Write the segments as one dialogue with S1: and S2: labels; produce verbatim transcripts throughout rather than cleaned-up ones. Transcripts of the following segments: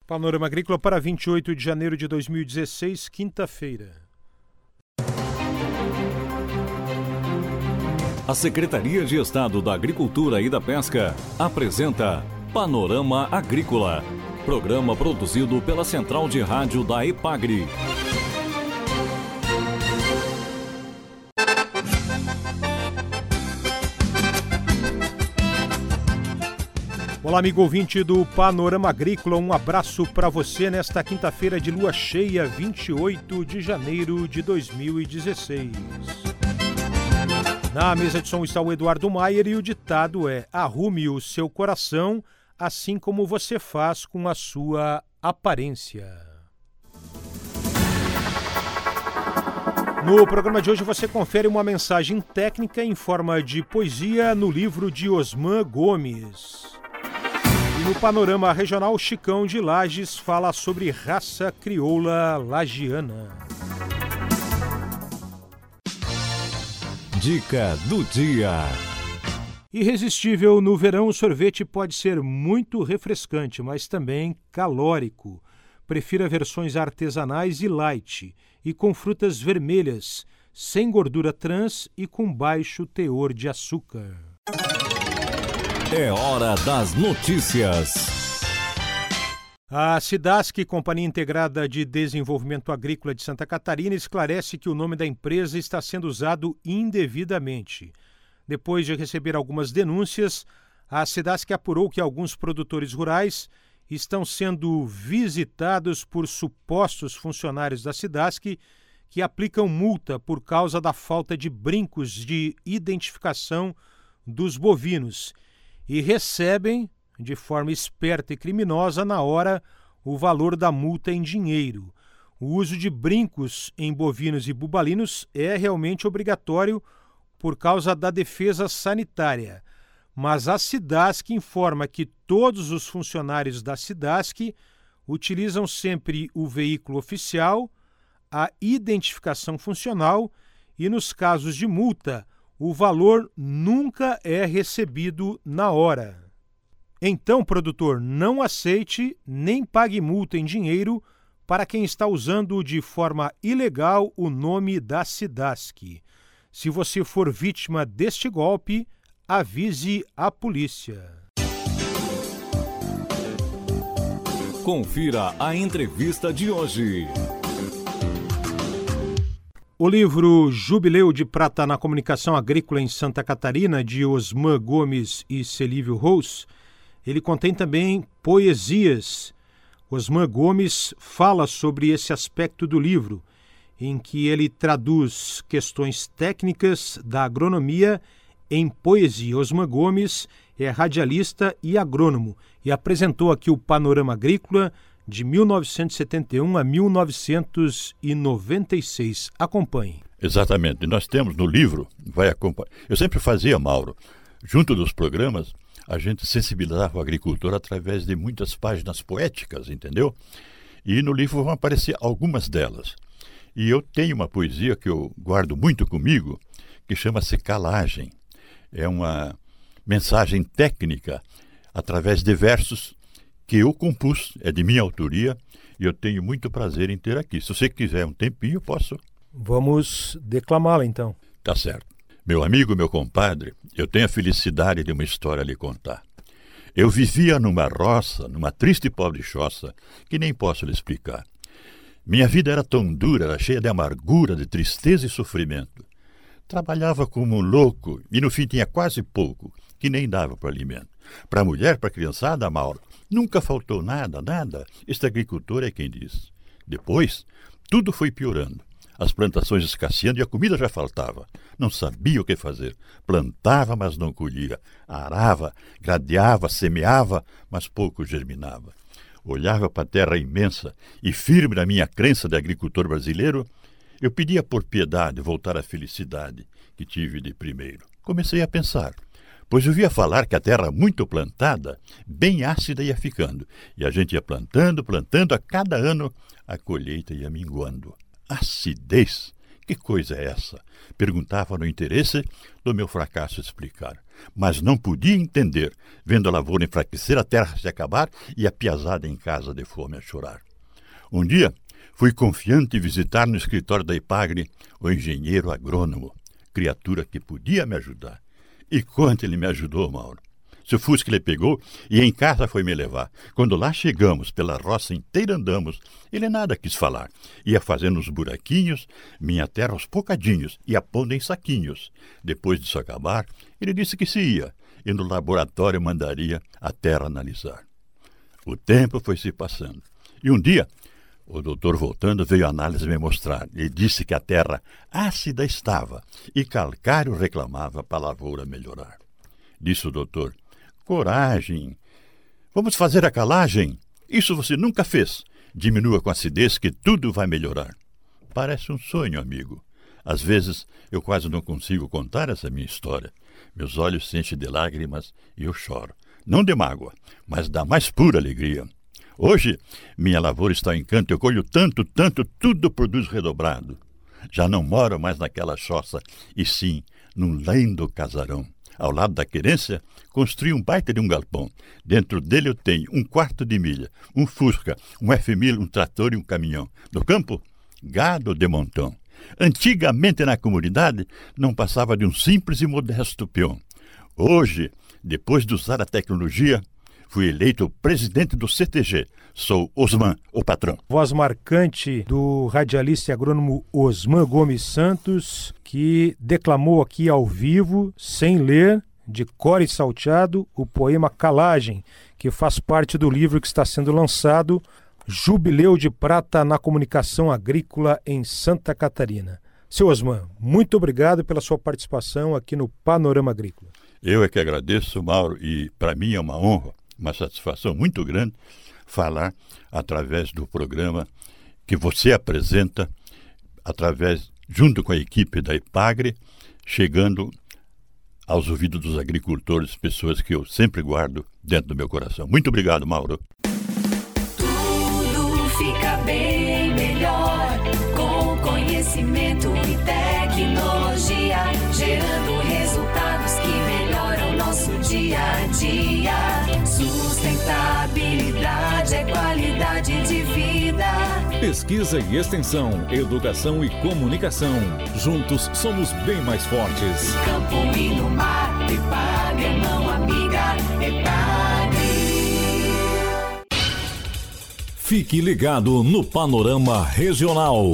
S1: Panorama Agrícola para vinte e oito de janeiro de dois mil e dezesseis, quinta-feira.
S2: A Secretaria de Estado da Agricultura e da Pesca apresenta Panorama Agrícola, programa produzido pela Central de Rádio da EPAGRE.
S1: Olá, amigo ouvinte do Panorama Agrícola, um abraço para você nesta quinta-feira de lua cheia, vinte e oito de janeiro de dois mil e dezesseis. Na mesa de som está o Eduardo Maier e o ditado é: arrume o seu coração, assim como você faz com a sua aparência. No programa de hoje você confere uma mensagem técnica em forma de poesia no livro de Osman Gomes. E no Panorama Regional, Chicão de Lages fala sobre raça crioula lagiana.
S2: Dica do dia.
S1: Irresistível no verão, o sorvete pode ser muito refrescante, mas também calórico. Prefira versões artesanais e light, e com frutas vermelhas, sem gordura trans e com baixo teor de açúcar.
S2: É hora das notícias.
S1: A Cidasc, Companhia Integrada de Desenvolvimento Agrícola de Santa Catarina, esclarece que o nome da empresa está sendo usado indevidamente. Depois de receber algumas denúncias, a Cidasc apurou que alguns produtores rurais estão sendo visitados por supostos funcionários da Cidasc que aplicam multa por causa da falta de brincos de identificação dos bovinos e recebem, de forma esperta e criminosa, na hora, o valor da multa em dinheiro. O uso de brincos em bovinos e bubalinos é realmente obrigatório por causa da defesa sanitária, mas a Cidasc informa que todos os funcionários da Cidasc utilizam sempre o veículo oficial, a identificação funcional e, nos casos de multa, o valor nunca é recebido na hora. Então, produtor, não aceite nem pague multa em dinheiro para quem está usando de forma ilegal o nome da Cidasc. Se você for vítima deste golpe, avise a polícia.
S2: Confira a entrevista de hoje.
S1: O livro Jubileu de Prata na Comunicação Agrícola em Santa Catarina, de Osman Gomes e Celívio Rous, ele contém também poesias. Osman Gomes fala sobre esse aspecto do livro, em que ele traduz questões técnicas da agronomia em poesia. Osman Gomes é radialista e agrônomo e apresentou aqui o Panorama Agrícola de mil novecentos e setenta e um a mil novecentos e noventa e seis. Acompanhe.
S3: Exatamente. Nós temos no livro, vai acompanhar. Eu sempre fazia, Mauro, junto dos programas, a gente sensibilizava o agricultor através de muitas páginas poéticas, entendeu? E no livro vão aparecer algumas delas. E eu tenho uma poesia que eu guardo muito comigo, que chama-se Calagem. É uma mensagem técnica através de versos que eu compus, é de minha autoria, e eu tenho muito prazer em ter aqui. Se você quiser um tempinho, eu posso.
S1: Vamos declamá-la, então.
S3: Tá certo. Meu amigo, meu compadre, eu tenho a felicidade de uma história a lhe contar. Eu vivia numa roça, numa triste e pobre choça, que nem posso lhe explicar. Minha vida era tão dura, era cheia de amargura, de tristeza e sofrimento. Trabalhava como um louco e no fim tinha quase pouco, que nem dava para alimento. Para a mulher, para a criançada, Mauro, nunca faltou nada, nada. Este agricultor é quem diz. Depois, tudo foi piorando. As plantações escasseando e a comida já faltava. Não sabia o que fazer. Plantava, mas não colhia. Arava, gradeava, semeava, mas pouco germinava. Olhava para a terra imensa e, firme na minha crença de agricultor brasileiro, eu pedia por piedade voltar à felicidade que tive de primeiro. Comecei a pensar, pois eu via falar que a terra muito plantada, bem ácida ia ficando, e a gente ia plantando, plantando, a cada ano a colheita ia minguando. Acidez! Que coisa é essa? Perguntava no interesse do meu fracasso explicar. mas não podia entender, vendo a lavoura enfraquecer, a terra se acabar e a piazada em casa de fome a chorar. Um dia, fui confiante visitar no escritório da Ipagre o engenheiro agrônomo, criatura que podia me ajudar. E quanto ele me ajudou, Mauro! Seu Fusca ele pegou e em casa foi me levar. Quando lá chegamos, pela roça inteira andamos, ele nada quis falar. Ia fazendo os buraquinhos, minha terra aos bocadinhos, ia pondo em saquinhos. Depois disso acabar, ele disse que se ia, e no laboratório mandaria a terra analisar. O tempo foi se passando. E um dia, o doutor voltando veio a análise me mostrar. Ele disse que a terra ácida estava e calcário reclamava para a lavoura melhorar. Disse o doutor: coragem, vamos fazer a calagem? Isso você nunca fez. Diminua com acidez que tudo vai melhorar. Parece um sonho, amigo. Às vezes eu quase não consigo contar essa minha história. Meus olhos se enchem de lágrimas e eu choro. Não de mágoa, mas da mais pura alegria. Hoje, minha lavoura está em canto, eu colho tanto, tanto, tudo produz redobrado. Já não moro mais naquela choça, e sim num lindo casarão. Ao lado da querência, construí um baita de um galpão. Dentro dele eu tenho um quarto de milha, um Fusca, um F mil, um trator e um caminhão. No campo, gado de montão. Antigamente na comunidade, não passava de um simples e modesto peão. Hoje, depois de usar a tecnologia, fui eleito presidente do C T G. Sou Osman, o patrão.
S1: Voz marcante do radialista e agrônomo Osman Gomes Santos, que declamou aqui ao vivo, sem ler, de cor e salteado, o poema Calagem, que faz parte do livro que está sendo lançado, Jubileu de Prata na Comunicação Agrícola em Santa Catarina. Seu Osman, muito obrigado pela sua participação aqui no Panorama Agrícola.
S3: Eu é que agradeço, Mauro, e para mim é uma honra, uma satisfação muito grande falar através do programa que você apresenta, através, junto com a equipe da Ipagre, chegando aos ouvidos dos agricultores, pessoas que eu sempre guardo dentro do meu coração. Muito obrigado, Mauro.
S4: Tudo fica bem melhor com conhecimento e tecnologia, gerando resultados que melhoram nosso dia a dia. Sustentabilidade é qualidade de vida.
S2: Pesquisa e extensão, educação e comunicação. Juntos somos bem mais fortes.
S4: No campo e no mar, Ipagre é mão amiga, Ipagre.
S2: Fique ligado no Panorama Regional.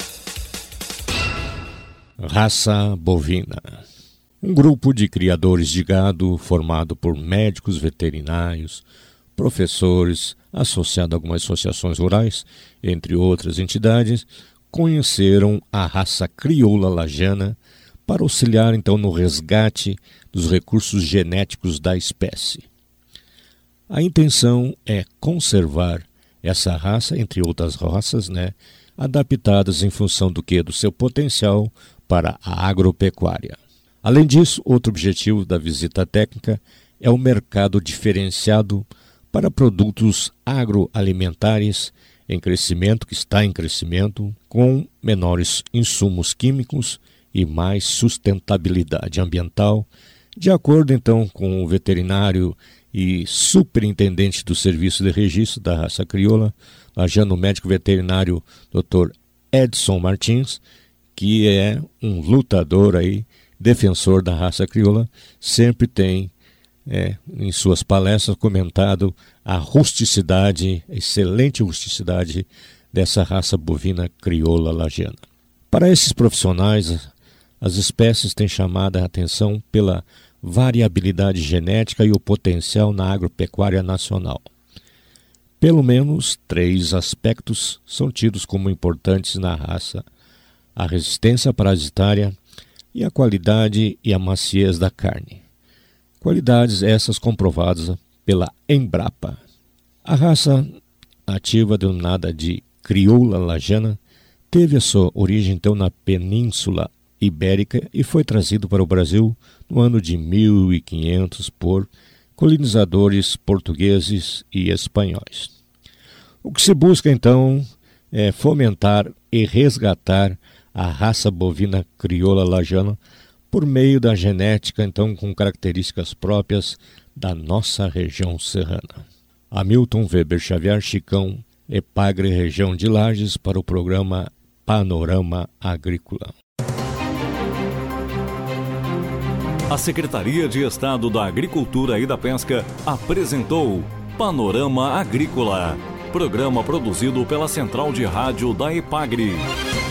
S5: Raça bovina. Um grupo de criadores de gado formado por médicos veterinários, professores, associado a algumas associações rurais, entre outras entidades, conheceram a raça crioula lajana para auxiliar então no resgate dos recursos genéticos da espécie. A intenção é conservar essa raça, entre outras raças, né, adaptadas em função do que? Do seu potencial para a agropecuária. Além disso, outro objetivo da visita técnica é o mercado diferenciado para produtos agroalimentares em crescimento, que está em crescimento, com menores insumos químicos e mais sustentabilidade ambiental, de acordo então com o veterinário e superintendente do Serviço de Registro da Raça Crioula, lajano médico veterinário doutor Edson Martins, que é um lutador aí, defensor da raça crioula, sempre tem é, em suas palestras comentado a rusticidade, a excelente rusticidade dessa raça bovina crioula lajana. Para esses profissionais, as espécies têm chamado a atenção pela variabilidade genética e o potencial na agropecuária nacional. Pelo menos três aspectos são tidos como importantes na raça: a resistência parasitária e a qualidade e a maciez da carne. Qualidades essas comprovadas pela Embrapa. A raça ativa denominada de crioula lajana teve a sua origem então na Península Ibérica e foi trazido para o Brasil no ano de mil e quinhentos por colonizadores portugueses e espanhóis. O que se busca então é fomentar e resgatar a raça bovina crioula lajana por meio da genética, então, com características próprias da nossa região serrana. Hamilton Weber Xavier Chicão, Epagre, região de Lages, para o programa Panorama Agrícola.
S2: A Secretaria de Estado da Agricultura e da Pesca apresentou Panorama Agrícola, programa produzido pela Central de Rádio da Epagre.